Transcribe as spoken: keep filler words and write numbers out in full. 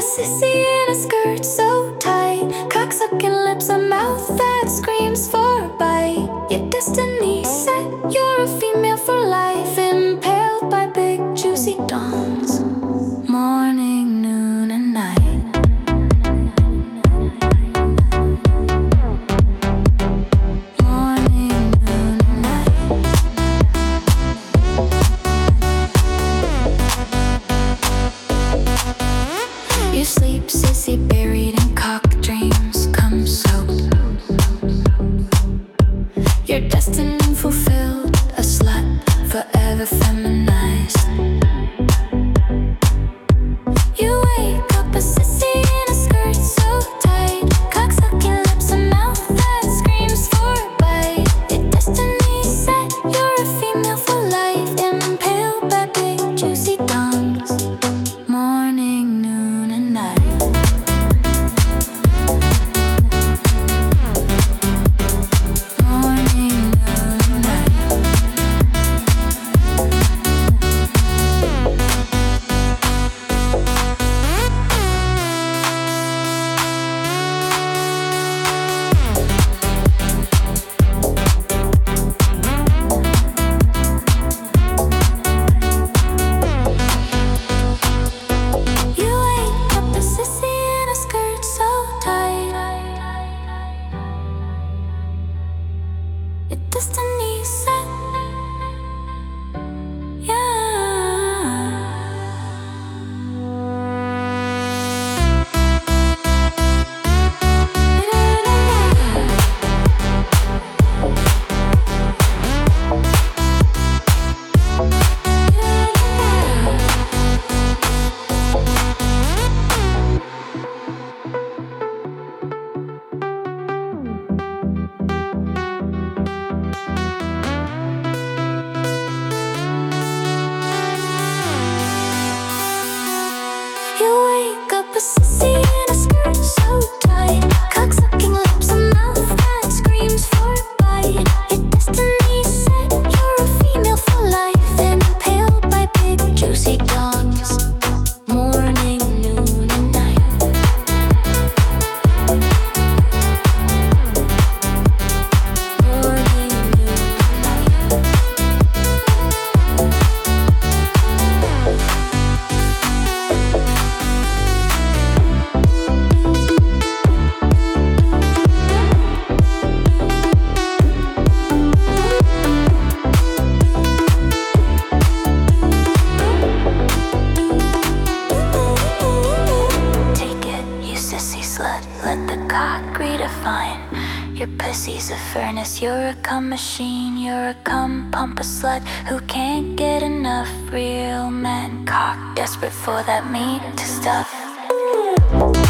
sissy in a skirt so tight, cocksucking lips, a mouth that screams for a bite. Your destiny set, you're a female for life, impaled by big juicy dawns, morning, noon and night. You sleep, sissy, buried in cock dreams, come soaked. Your destiny fulfilled, a slut, forever feminized. You wake up a sissy in a skirt so tight, cocksucking lips, a mouth that screams for a bite. Your destiny set, you're a female for life, impaled by big juicy dongs, morning, noon and night. Your destiny set, you wake up a sissy in a skirt so tight, cocksucking lips, a mouth that screams for a bite. Your destiny set, you're a female for life, impaled by big juicy dongs, morning, noon and night. Morning, noon and night. Let the cock redefine. Your pussy's a furnace, you're a cum machine, you're a cum pump, a slut who can't get enough. Real man cock, desperate for that meat to stuff.